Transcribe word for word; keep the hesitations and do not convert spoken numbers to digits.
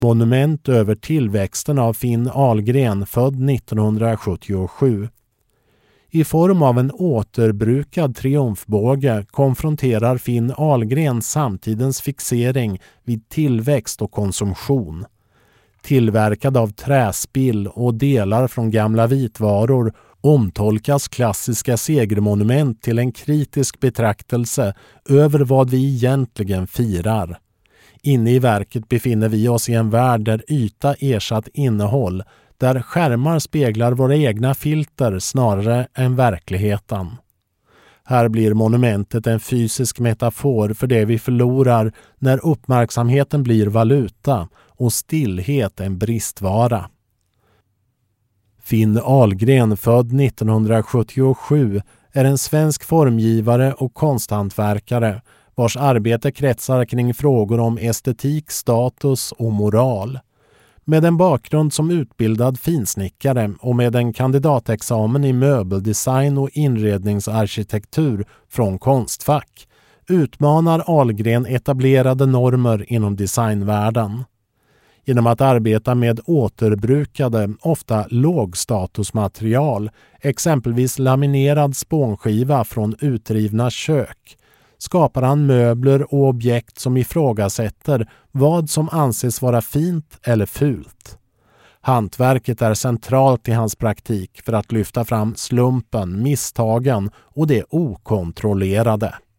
Monument över tillväxten av Finn Ahlgren, född nittonhundrasjuttiosju. I form av en återbrukad triumfbåge konfronterar Finn Ahlgren samtidens fixering vid tillväxt och konsumtion. Tillverkad av träspill och delar från gamla vitvaror omtolkas klassiska segermonument till en kritisk betraktelse över vad vi egentligen firar. Inne i verket befinner vi oss i en värld där yta ersatt innehåll, där skärmar speglar våra egna filter snarare än verkligheten. Här blir monumentet en fysisk metafor för det vi förlorar när uppmärksamheten blir valuta och stillhet en bristvara. Finn Ahlgren, född nittonhundrasjuttiosju, är en svensk formgivare och konsthantverkare vars arbete kretsar kring frågor om estetik, status och moral. Med en bakgrund som utbildad finsnickare och med en kandidatexamen i möbeldesign och inredningsarkitektur från Konstfack utmanar Ahlgren etablerade normer inom designvärlden. Genom att arbeta med återbrukade, ofta lågstatusmaterial, exempelvis laminerad spånskiva från utrivna kök, skapar han möbler och objekt som ifrågasätter vad som anses vara fint eller fult. Hantverket är centralt i hans praktik för att lyfta fram slumpen, misstagen och det okontrollerade.